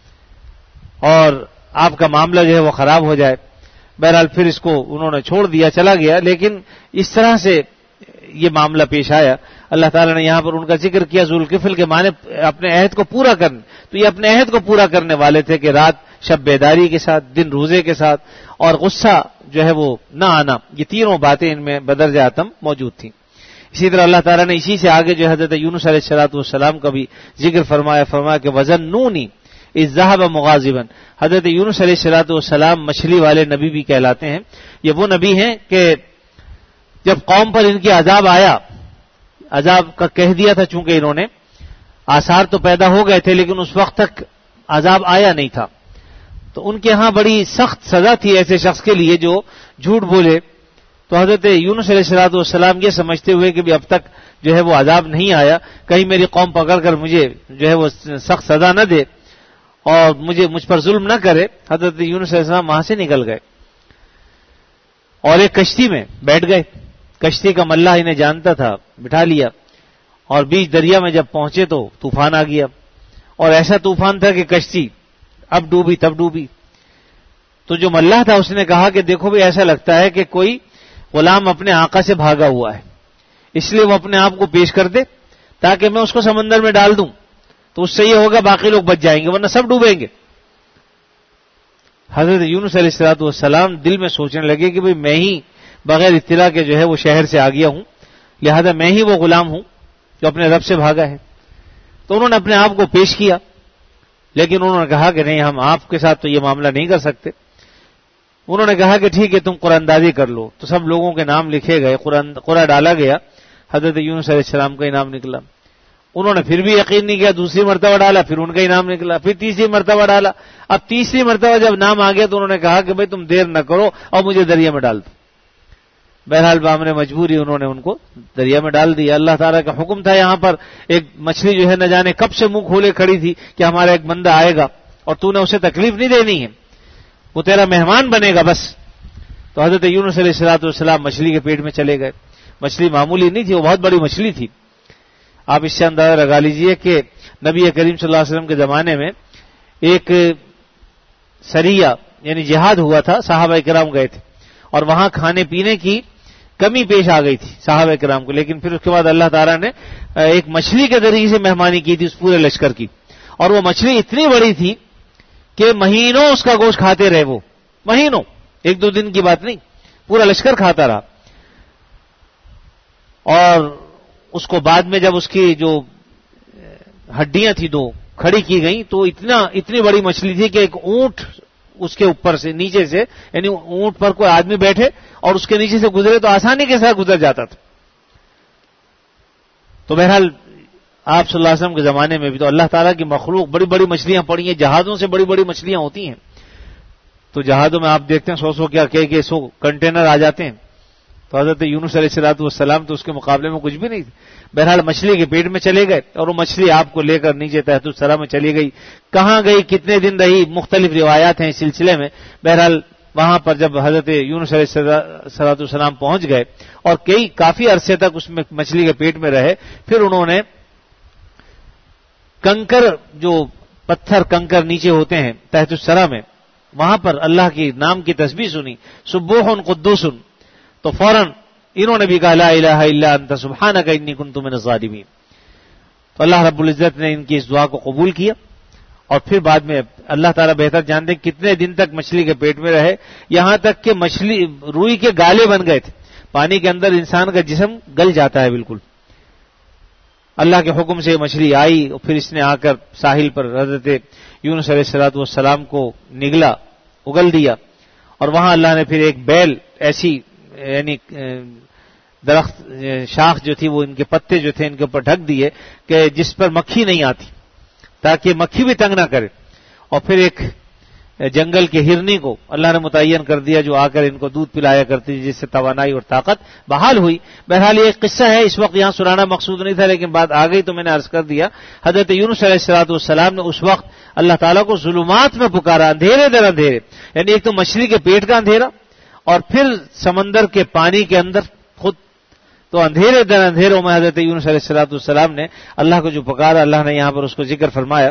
اور آپ کا معاملہ جو ہے وہ خراب ہو جائے. بہرحال پھر اس کو انہوں نے چھوڑ دیا, چلا گیا. لیکن اس طرح سے یہ معاملہ پیش آیا. اللہ تعالیٰ نے یہاں پر ان کا ذکر کیا ذوالکفل کے معنی اپنے عہد کو پورا کرنے, تو یہ اپنے عہد کو پورا کرنے والے تھے کہ رات شب بیداری کے ساتھ, دن روزے کے ساتھ, اور غصہ جو ہے وہ نہ آنا, یہ تینوں باتیں ان میں بدرجہ اتم موجود تھیں. اسی طرح اللہ تعالیٰ نے اسی سے آگے جو حضرت یونس علیہ الصلوۃ والسلام کا بھی ذکر فرمایا, فرمایا کہ وظنونی اذ ذهب مغاضبا. حضرت یونس علیہ الصلوۃ والسلام مچھلی والے نبی بھی کہلاتے ہیں. یہ وہ نبی ہیں کہ جب قوم پر ان کی عذاب آیا, عذاب کا کہہ دیا تھا, چونکہ انہوں نے آثار تو پیدا ہو گئے تھے لیکن اس وقت تک عذاب آیا نہیں تھا, تو ان کے ہاں بڑی سخت سزا تھی ایسے شخص کے لیے جو جھوٹ بولے. تو حضرت یونس علیہ الصلوۃ والسلام یہ سمجھتے ہوئے کہ بھی اب تک جو ہے وہ عذاب نہیں آیا, کہیں میری قوم پکڑ کر مجھے جو ہے وہ سخت سزا نہ دے اور مجھے مجھ پر ظلم نہ کرے, حضرت یونس علیہ السلام وہاں سے نکل گئے اور ایک کشتی میں بیٹھ گئے. کشتی کا ملہ انہیں جانتا تھا, بٹھا لیا, اور بیچ دریا میں جب پہنچے تو طوفان آ گیا, اور ایسا طوفان تھا کہ کشتی اب ڈوبی تب ڈوبی. تو جو ملہ تھا اس نے کہا کہ دیکھو بھی ایسا لگتا ہے کہ کوئی غلام اپنے آقا سے بھاگا ہوا ہے, اس لیے وہ اپنے آپ کو پیش کر دے تاکہ میں اس کو سمندر میں ڈال دوں, تو اس سے یہ ہوگا باقی لوگ بچ جائیں گے ورنہ سب ڈوبیں گے. حضرت یونس علیہ الصلوۃ والسلام دل میں سوچنے لگے کہ بھئی میں ہی بغیر اطلاع کے جو ہے وہ شہر سے آ گیا ہوں, لہذا میں ہی وہ غلام ہوں جو اپنے رب سے بھاگا ہے. تو انہوں نے اپنے آپ کو پیش کیا, لیکن انہوں نے کہا کہ نہیں ہم آپ کے ساتھ تو یہ معاملہ نہیں کر سکتے. انہوں نے کہا کہ ٹھیک ہے تم قرآن اندازی کر لو. تو سب لوگوں کے نام لکھے گئے, قرآن قرآن ڈالا گیا, حضرت یونس علیہ السلام کا انعام نکلا. انہوں نے پھر بھی یقین نہیں کیا, دوسری مرتبہ ڈالا, پھر ان کا انعام نکلا, پھر تیسری مرتبہ ڈالا. اب تیسری مرتبہ جب نام آ گیا تو انہوں نے کہا کہ بھئی تم دیر نہ کرو اور مجھے دریا میں ڈال دو. بہرحال بامر مجبوری انہوں نے ان کو دریا میں ڈال دیا. اللہ تعالیٰ کا حکم تھا. یہاں پر ایک مچھلی جو ہے نہ جانے کب سے منہ کھولے کھڑی تھی کہ ہمارا ایک بندہ آئے گا اور تو نے اسے تکلیف نہیں دینی ہے, وہ تیرا مہمان بنے گا بس. تو حضرت یونس علیہ الصلوۃ والسلام مچھلی کے پیٹ میں چلے گئے. مچھلی معمولی نہیں تھی, وہ بہت بڑی مچھلی تھی. آپ اس سے اندازہ لگا لیجئے کہ نبی کریم صلی اللہ علیہ وسلم کے زمانے میں ایک سریہ یعنی جہاد ہوا تھا, صحابہ کرام گئے تھے اور وہاں کھانے پینے کی کمی پیش آ گئی تھی صحابہ کرام کو، لیکن پھر اس کے بعد اللہ تعالیٰ نے ایک مچھلی کے ذریعے سے مہمانی کی تھی اس پورے لشکر کی، اور وہ مچھلی اتنی بڑی تھی کہ مہینوں اس کا گوشت کھاتے رہے، وہ مہینوں، ایک دو دن کی بات نہیں، پورا لشکر کھاتا رہا. اور اس کو بعد میں جب اس کی جو ہڈیاں تھیں دو کھڑی کی گئیں تو اتنا اتنی بڑی مچھلی تھی کہ ایک اونٹ اس کے اوپر سے نیچے سے، یعنی اونٹ پر کوئی آدمی بیٹھے اور اس کے نیچے سے گزرے تو آسانی کے ساتھ گزر جاتا تھا. تو بہرحال آپ صلی اللہ علیہ وسلم کے زمانے میں بھی تو اللہ تعالیٰ کی مخلوق بڑی بڑی مچھلیاں پڑی ہیں، جہازوں سے بڑی بڑی مچھلیاں ہوتی ہیں. تو جہازوں میں آپ دیکھتے ہیں سو سو کیا کہ کہ سو کنٹینر آ جاتے ہیں. تو حضرت یونس علیہ الصلوۃ والسلام تو اس کے مقابلے میں کچھ بھی نہیں تھے. بہرحال مچھلی کے پیٹ میں چلے گئے اور وہ مچھلی آپ کو لے کر نیچے تحت الثری میں چلی گئی. کہاں گئی، کتنے دن رہی، مختلف روایات ہیں اس سلسلے میں. بہرحال وہاں پر جب حضرت یونس علیہ الصلوۃ والسلام پہنچ گئے اور کئی کافی عرصے تک اس میں مچھلی کے پیٹ میں رہے، پھر انہوں نے کنکر، جو پتھر کنکر نیچے ہوتے ہیں تحت الثری میں، وہاں پر اللہ کی نام کی تسبیح سنی، سبوح قدوس، تو فوراً انہوں نے بھی کہا لا الہ الا انت سبحانک انی کنت من الظالمین. تو اللہ رب العزت نے ان کی اس دعا کو قبول کیا، اور پھر بعد میں اللہ تعالیٰ بہتر جانتے ہیں کتنے دن تک مچھلی کے پیٹ میں رہے، یہاں تک کہ مچھلی روئی کے گالے بن گئے تھے. پانی کے اندر انسان کا جسم گل جاتا ہے بالکل. اللہ کے حکم سے مچھلی آئی اور پھر اس نے آ کر ساحل پر حضرت یونس علیہ الصلوۃ والسلام کو نگلا، اگل دیا، اور وہاں اللہ نے پھر ایک بیل ایسی، یعنی درخت شاخ جو تھی وہ ان کے پتے جو تھے ان کے اوپر ڈھک دیے کہ جس پر مکھی نہیں آتی، تاکہ مکھی بھی تنگ نہ کرے. اور پھر ایک جنگل کے ہرنی کو اللہ نے متعین کر دیا جو آ کر ان کو دودھ پلایا کرتی، جس سے توانائی اور طاقت بحال ہوئی. بہرحال یہ ایک قصہ ہے، اس وقت یہاں سنانا مقصود نہیں تھا، لیکن بات آ گئی تو میں نے عرض کر دیا. حضرت یونس علیہ الصلوۃ والسلام نے اس وقت اللہ تعالیٰ کو ظلمات میں پکارا، اندھیرے در اندھیرے، یعنی ایک تو مچھلی کے پیٹ کا اندھیرا اور پھر سمندر کے پانی کے اندر خود، تو اندھیرے در اندھیروں میں حضرت یونس علیہ الصلوۃ والسلام نے اللہ کو جو پکارا، اللہ نے یہاں پر اس کو ذکر فرمایا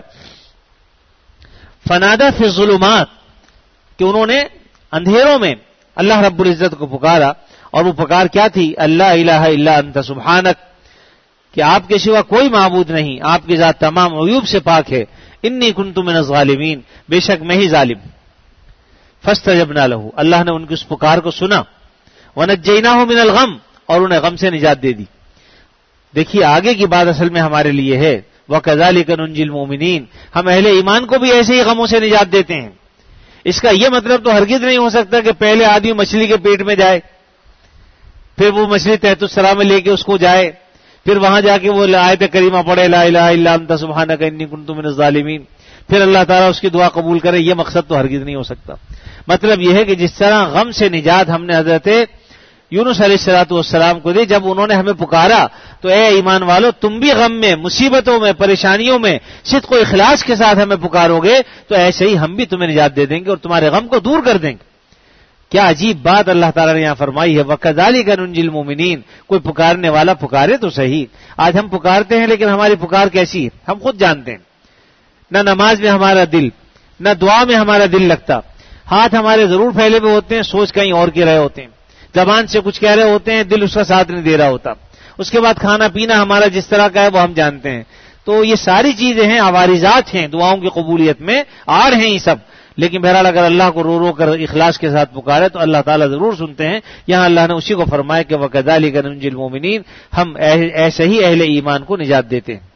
فنادى فی الظلمات، کہ انہوں نے اندھیروں میں اللہ رب العزت کو پکارا. اور وہ پکار کیا تھی؟ اللہ الہ الا انت سبحانک، کہ آپ کے سوا کوئی معبود نہیں، آپ کی ذات تمام عیوب سے پاک ہے. انی کنت من الظالمین، بے شک میں ہی ظالم. فاستجبنا له، اللہ نے ان کی اس پکار کو سنا. ونجیناہ من الغم، اور انہیں غم سے نجات دے دی. دیکھیے آگے کی بات اصل میں ہمارے لیے ہے، وَكَذَلِكَ نُنْجِي الْمُؤْمِنِينَ، ہم اہل ایمان کو بھی ایسے ہی غموں سے نجات دیتے ہیں. اس کا یہ مطلب تو ہرگز نہیں ہو سکتا کہ پہلے آدمی مچھلی کے پیٹ میں جائے، پھر وہ مچھلی تحت الثری میں لے کے اس کو جائے، پھر وہاں جا کے وہ آیت کریمہ پڑھے لا الہ الا انت سبحانک انی کنت من الظالمین، پھر اللہ تعالیٰ اس کی دعا قبول کرے. یہ مقصد تو ہرگز نہیں ہو سکتا. مطلب یہ ہے کہ جس طرح غم سے نجات ہم نے حضرت یونس علیہ الصلوۃ والسلام کو دی، جب انہوں نے ہمیں پکارا تو اے ایمان والو تم بھی غم میں، مصیبتوں میں، پریشانیوں میں صدق و اخلاص کے ساتھ ہمیں پکارو گے تو ایسے ہی ہم بھی تمہیں نجات دے دیں گے اور تمہارے غم کو دور کر دیں گے. کیا عجیب بات اللہ تعالیٰ نے یہاں فرمائی ہے، وَكَذَلِكَ نُنْجِي الْمُؤْمِنِينَ. کوئی پکارنے والا پکارے تو صحیح. آج ہم پکارتے ہیں لیکن ہماری پکار کیسی ہے ہم خود جانتے ہیں. نہ نماز میں ہمارا دل، نہ دعا میں ہمارا دل لگتا، ہاتھ ہمارے ضرور پھیلے ہوئے ہوتے ہیں، سوچ کہیں اور کے رہے ہوتے ہیں، زبان سے کچھ کہہ رہے ہوتے ہیں، دل اس کا ساتھ نہیں دے رہا ہوتا. اس کے بعد کھانا پینا ہمارا جس طرح کا ہے وہ ہم جانتے ہیں. تو یہ ساری چیزیں ہیں، عوارضات ہیں دعاؤں کی قبولیت میں، آڑ ہیں یہ سب. لیکن بہرحال اگر اللہ کو رو رو کر اخلاص کے ساتھ پکارے تو اللہ تعالیٰ ضرور سنتے ہیں. یہاں اللہ نے اسی کو فرمایا کہ وَكَذَلِكَ نُنْجِي الْمُؤْمِنِينَ، ہم ایسے ہی اہل ایمان کو نجات دیتے ہیں.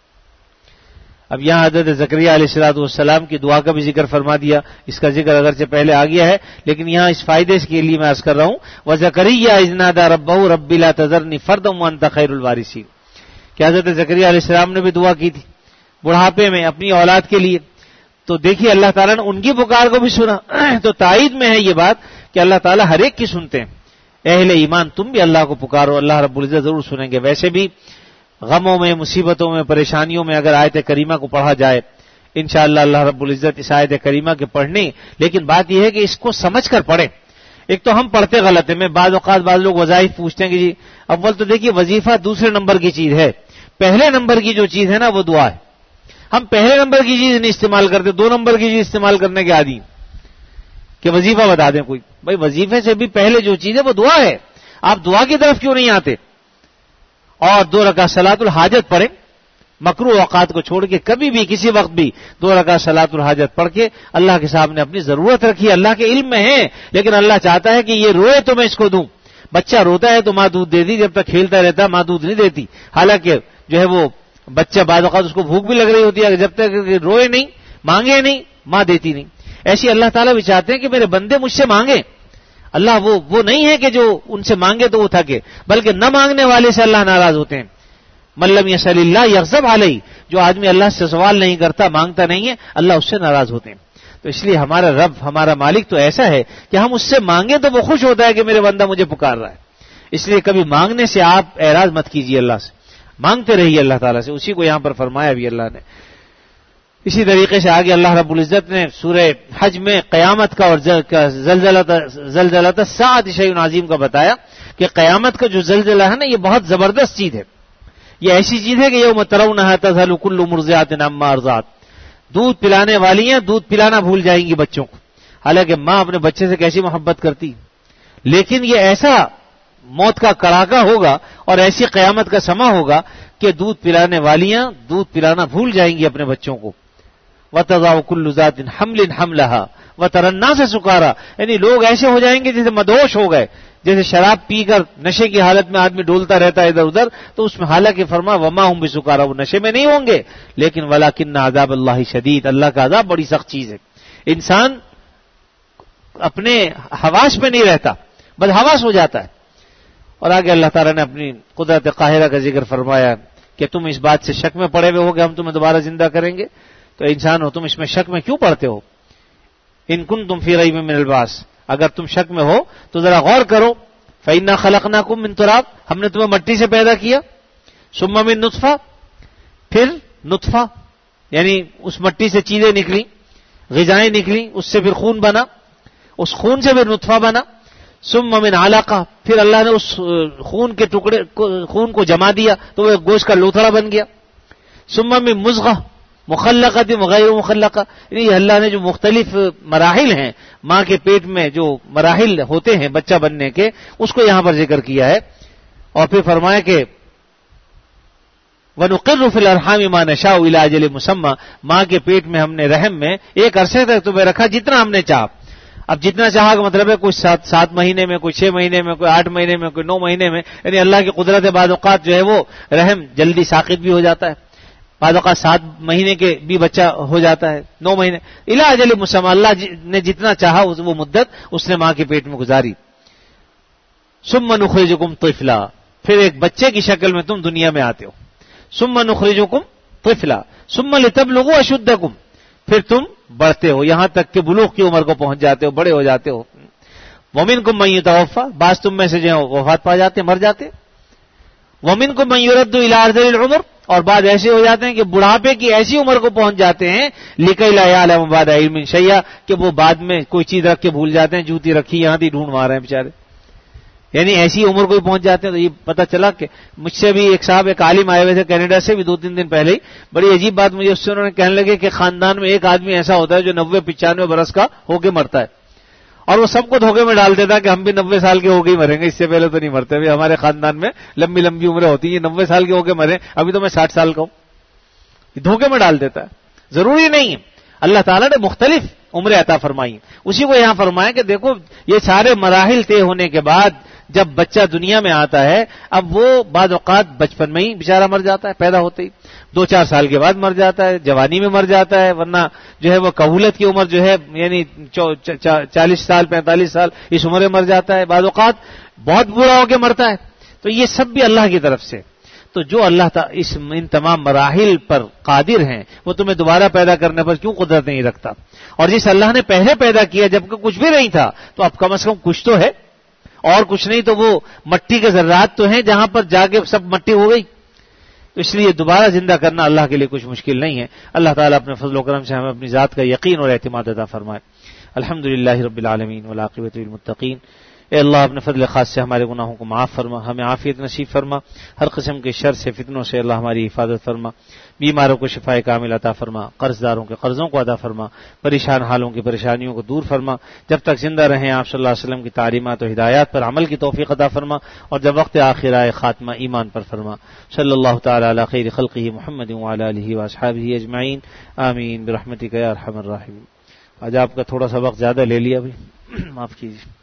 اب یہاں حضرت زکریہ علیہ الصلوۃ والسلام کی دعا کا بھی ذکر فرما دیا. اس کا ذکر اگرچہ پہلے آ گیا ہے لیکن یہاں اس فائدے کے لیے میں عرض کر رہا ہوں، وَزَكَرِيَّا إِذْ نَادَىٰ رَبَّهُ رَبِّ لَا تَذَرْنِي فَرْدًا وَأَنتَ خَيْرُ الْوَارِثِينَ، کہ حضرت زکریہ علیہ السلام نے بھی دعا کی تھی بڑھاپے میں اپنی اولاد کے لیے. تو دیکھیے اللہ تعالیٰ نے ان کی پکار کو بھی سنا. تو تائید میں ہے یہ بات کہ اللہ تعالیٰ ہر ایک کی سنتے ہیں. اہل ایمان تم بھی اللہ کو پکارو، اللہ رب العزت ضرور سنیں گے. ویسے بھی غموں میں، مصیبتوں میں، پریشانیوں میں اگر آیت کریمہ کو پڑھا جائے انشاءاللہ اللہ رب العزت اس آیت کریمہ کے پڑھنے، لیکن بات یہ ہے کہ اس کو سمجھ کر پڑھیں. ایک تو ہم پڑھتے غلط ہیں. میں بعض اوقات بعض لوگ وظائف پوچھتے ہیں کہ جی اول تو دیکھیے وظیفہ دوسرے نمبر کی چیز ہے، پہلے نمبر کی جو چیز ہے نا وہ دعا ہے. ہم پہلے نمبر کی چیز نہیں استعمال کرتے، دو نمبر کی چیز استعمال کرنے کے عادی کہ وظیفہ بتا دیں کوئی. بھائی وظیفے سے بھی پہلے جو چیز ہے وہ دعا ہے. آپ دعا کی طرف کیوں نہیں آتے اور دو رکعت صلاۃ الحاجت پڑھیں؟ مکروہ اوقات کو چھوڑ کے کبھی بھی کسی وقت بھی دو رکعت صلاۃ الحاجت پڑھ کے اللہ کے سامنے اپنی ضرورت رکھی. اللہ کے علم میں ہے لیکن اللہ چاہتا ہے کہ یہ روئے تو میں اس کو دوں. بچہ روتا ہے تو ماں دودھ دے دی، جب تک کھیلتا رہتا ماں دودھ نہیں دیتی. حالانکہ جو ہے وہ بچہ بعض اوقات اس کو بھوک بھی لگ رہی ہوتی ہے، جب تک روئے نہیں مانگے نہیں ماں دیتی نہیں. ایسی اللہ تعالیٰ بھی چاہتے ہیں کہ میرے بندے مجھ سے مانگیں. اللہ وہ وہ نہیں ہے کہ جو ان سے مانگے تو وہ تھکے، بلکہ نہ مانگنے والے سے اللہ ناراض ہوتے ہیں. من لم یسأل اللہ یغضب علیہ، جو آدمی اللہ سے سوال نہیں کرتا مانگتا نہیں ہے اللہ اس سے ناراض ہوتے ہیں. تو اس لیے ہمارا رب ہمارا مالک تو ایسا ہے کہ ہم اس سے مانگیں تو وہ خوش ہوتا ہے کہ میرے بندہ مجھے پکار رہا ہے. اس لیے کبھی مانگنے سے آپ اعراض مت کیجیے، اللہ سے مانگتے رہیے اللہ تعالیٰ سے. اسی کو یہاں پر فرمایا بھی اللہ نے. اسی طریقے سے آگے اللہ رب العزت نے سورہ حج میں قیامت کا اور زلزلۃ الساعۃ شیء عظیم کا بتایا کہ قیامت کا جو زلزلہ ہے نا یہ بہت زبردست چیز ہے. یہ ایسی چیز ہے کہ یوم ترونھا تذہل کل مرضعۃ عما ارضعت، دودھ پلانے والی ہیں دودھ پلانا بھول جائیں گی بچوں کو. حالانکہ ماں اپنے بچے سے کیسی محبت کرتی، لیکن یہ ایسا موت کا کڑاکا ہوگا اور ایسی قیامت کا سما ہوگا کہ دودھ پلانے والیاں دودھ پلانا بھول جائیں گی اپنے بچوں کو. وَتَضَعُ كُلُّ ذَاتٍ حَمْلٍ حَمْلَهَا وَتَرَى النَّاسَ سُكَارَىٰ، یعنی لوگ ایسے ہو جائیں گے جیسے مدہوش ہو گئے، جیسے شراب پی کر نشے کی حالت میں آدمی ڈولتا رہتا ہے ادھر ادھر. تو اس میں حالانکہ فرما وما هم بسکارا، وہ نشے میں نہیں ہوں گے لیکن ولکن عذاب اللہ شدید، اللہ کا عذاب بڑی سخت چیز ہے. انسان اپنے حواس میں نہیں رہتا، بدحواس ہو جاتا ہے. اور آگے اللہ تعالیٰ نے اپنی قدرت قاہرہ کا ذکر فرمایا کہ تم اس بات سے شک میں پڑے ہوئے ہو کہ ہم تمہیں دوبارہ زندہ کریں گے. تو انسان ہو تم اس میں شک میں کیوں پڑتے ہو؟ ان کنتم فی ریب من البعث، اگر تم شک میں ہو تو ذرا غور کرو. فإنا خلقناکم من تراب، ہم نے تمہیں مٹی سے پیدا کیا. ثم من نطفہ، پھر نطفہ یعنی اس مٹی سے چیزیں نکلی، غذائیں نکلی، اس سے پھر خون بنا، اس خون سے پھر نطفہ بنا. ثم من علقہ، پھر اللہ نے اس خون کے ٹکڑے خون کو جما دیا تو وہ گوشت کا لوتھڑا بن گیا. ثم من مضغہ مخلقۃ وغیر مخلقہ، یعنی اللہ نے جو مختلف مراحل ہیں ماں کے پیٹ میں جو مراحل ہوتے ہیں بچہ بننے کے، اس کو یہاں پر ذکر کیا ہے. اور پھر فرمایا کہ وَنُقِرُّ فِي الْأَرْحَامِ مَا نَشَاءُ إِلَىٰ أَجَلٍ مُّسَمًّى، ماں کے پیٹ میں ہم نے رحم میں ایک عرصے تک تمہیں رکھا جتنا ہم نے چاہا. اب جتنا چاہا کا مطلب ہے کوئی سات سات مہینے میں، کوئی چھ مہینے میں، کوئی آٹھ مہینے میں، کوئی نو مہینے میں. یعنی اللہ کی قدرت بعض اوقات جو ہے وہ رحم جلدی ساقط بھی ہو جاتا ہے، بعض اوقات سات مہینے کے بھی بچہ ہو جاتا ہے، نو مہینے. الی اجل مسمى، اللہ نے جتنا چاہا وہ مدت اس نے ماں کے پیٹ میں گزاری. ثم نخرجکم طفلا، پھر ایک بچے کی شکل میں تم دنیا میں آتے ہو. ثم نخرجکم طفلا ثم لتبلغوا اشدکم، پھر تم بڑھتے ہو یہاں تک کہ بلوغ کی عمر کو پہنچ جاتے ہو، بڑے ہو جاتے ہو. ومنکم من یتوفی، بعض تم میں سے جو وفات پا جاتے مر جاتے. ومنکم من یرد الی ارذل العمر، اور بعض ایسے ہو جاتے ہیں کہ بڑھاپے کی ایسی عمر کو پہنچ جاتے ہیں لکی لا یعلم بعد علم شیئا، کہ وہ بعد میں کوئی چیز رکھ کے بھول جاتے ہیں، جوتی رکھی یہاں تھی ڈھونڈ مار رہے ہیں بیچارے. یعنی ایسی عمر کو پہنچ جاتے ہیں. تو یہ پتہ چلا کہ مجھ سے بھی ایک صاحب ایک عالم آئے ہوئے تھے کینیڈا سے بھی دو تین دن پہلے ہی، بڑی عجیب بات مجھے اس سے انہوں نے کہنے لگے کہ خاندان میں ایک آدمی ایسا ہوتا ہے جو نوے پچانوے برس کا ہو کے مرتا ہے، اور وہ سب کو دھوکے میں ڈال دیتا کہ ہم بھی نوے سال کے ہو کے ہی مریں گے، اس سے پہلے تو نہیں مرتے. ابھی ہمارے خاندان میں لمبی لمبی عمریں ہوتی ہیں، نوے سال کے ہو کے مریں، ابھی تو میں ساٹھ سال کا ہوں. دھوکے میں ڈال دیتا ہے. ضروری نہیں ہے، اللہ تعالیٰ نے مختلف عمریں عطا فرمائی. اسی کو یہاں فرمایا کہ دیکھو یہ سارے مراحل طے ہونے کے بعد جب بچہ دنیا میں آتا ہے، اب وہ بعض اوقات بچپن میں ہی بیچارہ مر جاتا ہے، پیدا ہوتے ہی دو چار سال کے بعد مر جاتا ہے، جوانی میں مر جاتا ہے، ورنہ جو ہے وہ کہولت کی عمر جو ہے یعنی چالیس سال پینتالیس سال اس عمر میں مر جاتا ہے، بعض اوقات بہت بوڑھا ہو کے مرتا ہے. تو یہ سب بھی اللہ کی طرف سے. تو جو اللہ تعالیٰ اس ان تمام مراحل پر قادر ہیں وہ تمہیں دوبارہ پیدا کرنے پر کیوں قدرت نہیں رکھتا؟ اور جس اللہ نے پہلے پیدا کیا جبکہ کچھ بھی نہیں تھا، تو اب کم از کم کچھ تو ہے، اور کچھ نہیں تو وہ مٹی کے ذرات تو ہیں جہاں پر جا کے سب مٹی ہو گئی. تو اس لیے دوبارہ زندہ کرنا اللہ کے لیے کچھ مشکل نہیں ہے. اللہ تعالیٰ اپنے فضل و کرم سے ہمیں اپنی ذات کا یقین اور اعتماد عطا فرمائے. الحمدللہ رب العالمین والعاقبۃ للمتقین اے اللہ اپنے فضل خاص سے ہمارے گناہوں کو معاف فرما، ہمیں عافیت نصیب فرما، ہر قسم کے شر سے فتنوں سے اللہ ہماری حفاظت فرما، بیماروں کو شفاء کامل عطا فرما، قرض داروں کے قرضوں کو ادا فرما، پریشان حالوں کی پریشانیوں کو دور فرما، جب تک زندہ رہیں آپ صلی اللہ علیہ وسلم کی تعلیمات و ہدایات پر عمل کی توفیق عطا فرما، اور جب وقت آخر آئے خاتمہ ایمان پر فرما۔ صلی اللہ تعالی علی خیر خلقہ محمد وعلی آلہ واصحابہ اجمعین، آمین برحمتک یا ارحم الراحمین۔ آج آپ کا تھوڑا سا وقت زیادہ لے لیا بھی، معاف کیجیے۔